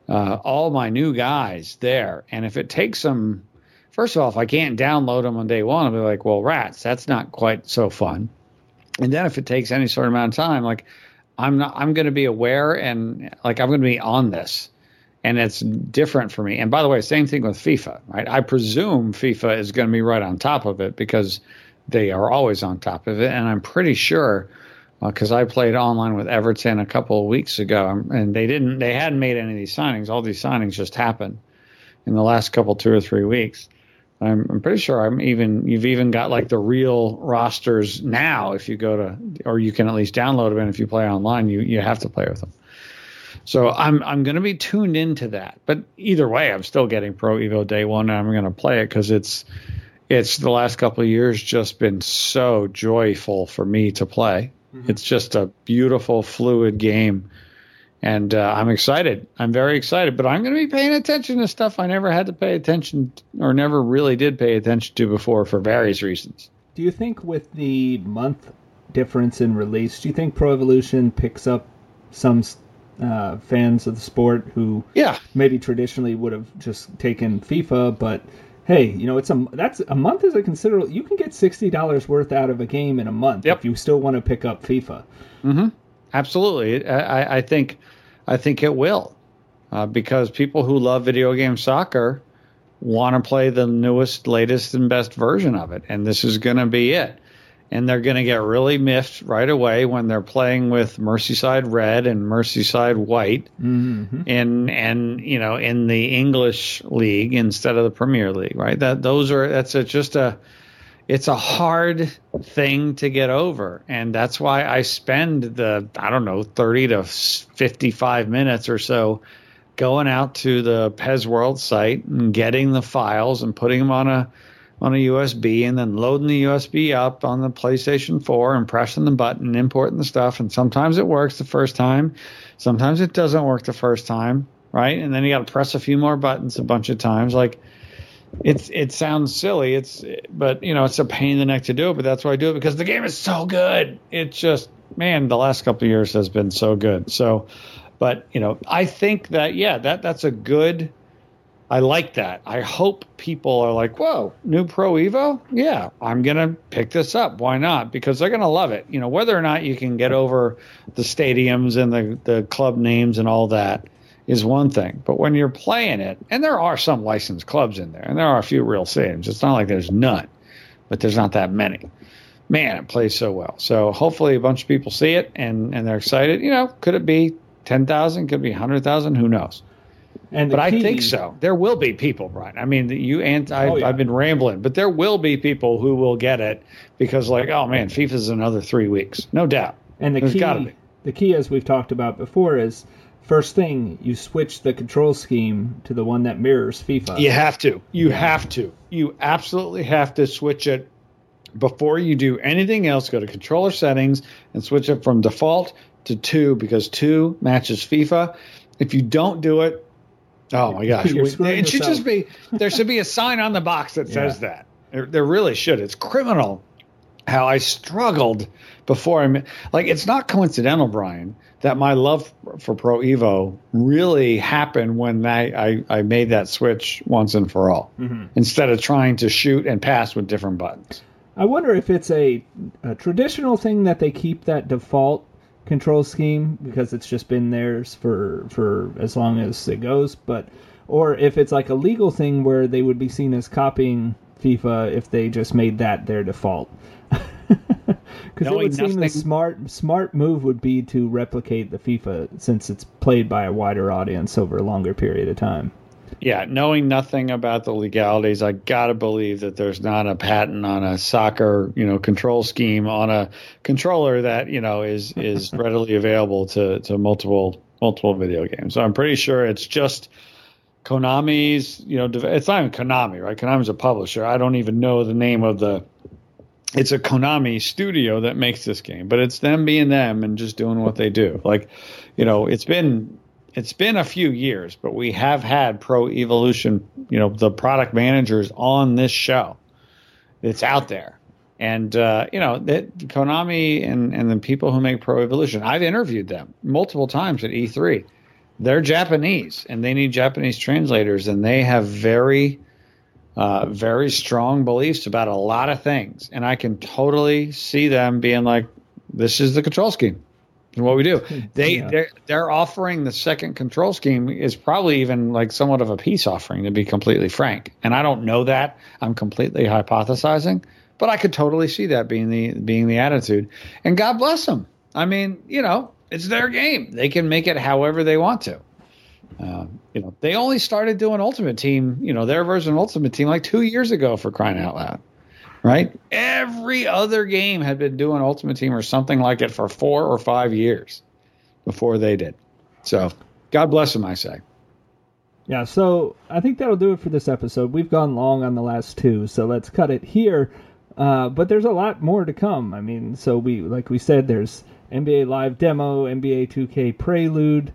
all my new guys there. And if it takes them, first of all, if I can't download them on day one, I'll be like, well, rats, that's not quite so fun. And then if it takes any sort of amount of time, like I'm going to be aware and like I'm going to be on this, and it's different for me. And by the way, same thing with FIFA, right? I presume FIFA is going to be right on top of it because they are always on top of it. And I'm pretty sure because I played online with Everton a couple of weeks ago, and they hadn't made any of these signings. All these signings just happened in the last 2 or 3 weeks. I'm pretty sure you've even got like the real rosters now. If you go to, or you can at least download them, and if you play online, you have to play with them. So I'm going to be tuned into that. But either way, I'm still getting Pro Evo day one, and I'm going to play it because it's the last couple of years just been so joyful for me to play. Mm-hmm. It's just a beautiful, fluid game. And I'm excited. I'm very excited. But I'm going to be paying attention to stuff I never had to pay attention or never really did pay attention to before for various reasons. Do you think with the month difference in release, do you think Pro Evolution picks up some fans of the sport who maybe traditionally would have just taken FIFA, but hey, it's a month is a considerable. You can get $60 worth out of a game in a month if you still want to pick up FIFA. Mm-hmm. Absolutely. I think it will because people who love video game soccer want to play the newest, latest, and best version of it. And this is going to be it. And they're going to get really miffed right away when they're playing with Merseyside Red and Merseyside White in the English league instead of the Premier League, right? It's a hard thing to get over. And that's why I spend 30 to 55 minutes or so going out to the PES World site and getting the files and putting them on a USB and then loading the USB up on the PlayStation 4 and pressing the button, importing the stuff. And sometimes it works the first time. Sometimes it doesn't work the first time, right? And then you got to press a few more buttons a bunch of times. Like, it sounds silly, but it's a pain in the neck to do it, but that's why I do it because the game is so good. It's just, man, the last couple of years has been so good. So, but I think that that's a good. I like that. I hope people are like, whoa, new Pro Evo? Yeah, I'm gonna pick this up. Why not? Because they're gonna love it. Whether or not you can get over the stadiums and the club names and all that is one thing. But when you're playing it, and there are some licensed clubs in there, and there are a few real stadiums. It's not like there's none, but there's not that many. Man, it plays so well. So hopefully a bunch of people see it and they're excited. Could it be 10,000? Could it be 100,000? Who knows? But I think so. There will be people, Brian. I mean, I've been rambling, but there will be people who will get it because, like, oh man, FIFA's another 3 weeks, no doubt. And the key, as we've talked about before, is first thing you switch the control scheme to the one that mirrors FIFA. You have to. You absolutely have to switch it before you do anything else. Go to controller settings and switch it from default to 2 because 2 matches FIFA. If you don't do it, oh my gosh! There should be a sign on the box that says that. There really should. It's criminal how I struggled before. It's not coincidental, Brian, that my love for Pro Evo really happened when I made that switch once and for all, instead of trying to shoot and pass with different buttons. I wonder if it's a traditional thing that they keep that default control scheme because it's just been theirs for as long as it goes, or if it's like a legal thing where they would be seen as copying FIFA if they just made that their default. Because it would seem the smart move would be to replicate the FIFA since it's played by a wider audience over a longer period of time. Yeah, knowing nothing about the legalities, I gotta believe that there's not a patent on a soccer, control scheme on a controller that is readily available to multiple video games. So I'm pretty sure it's just Konami's, it's not even Konami, right? Konami's a publisher. I don't even know the name of it's a Konami studio that makes this game, but it's them being them and just doing what they do. Like, it's been a few years, but we have had Pro Evolution, the product managers on this show. It's out there. And, that Konami and the people who make Pro Evolution, I've interviewed them multiple times at E3. They're Japanese, and they need Japanese translators, and they have very, very strong beliefs about a lot of things. And I can totally see them being like, this is the control scheme. And what we do. They're offering the second control scheme is probably even like somewhat of a peace offering, to be completely frank. And I don't know that. I'm completely hypothesizing, but I could totally see that being the attitude. And God bless them. I mean, it's their game. They can make it however they want to. They only started doing Ultimate Team, their version of Ultimate Team like 2 years ago, for crying out loud. Right? Every other game had been doing Ultimate Team or something like it for 4 or 5 years before they did. So, God bless them, I say. Yeah, so I think that'll do it for this episode. We've gone long on the last two, so let's cut it here. But there's a lot more to come. I mean, so like we said, there's NBA Live Demo, NBA 2K Prelude.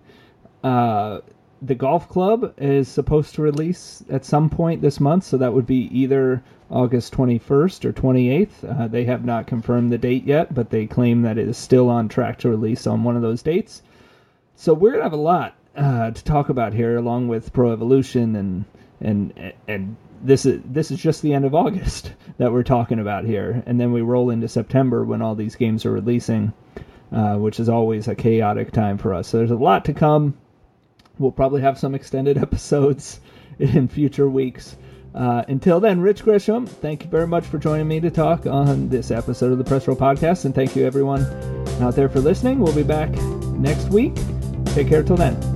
The Golf Club is supposed to release at some point this month, so that would be either August 21st or 28th. They have not confirmed the date yet, but they claim that it is still on track to release on one of those dates. So we're going to have a lot to talk about here, along with Pro Evolution, and this is just the end of August that we're talking about here. And then we roll into September when all these games are releasing, which is always a chaotic time for us. So there's a lot to come. We'll probably have some extended episodes in future weeks. Until then, Rich Grisham, thank you very much for joining me to talk on this episode of the Press Row Podcast, and thank you everyone out there for listening. We'll be back next week. Take care till then.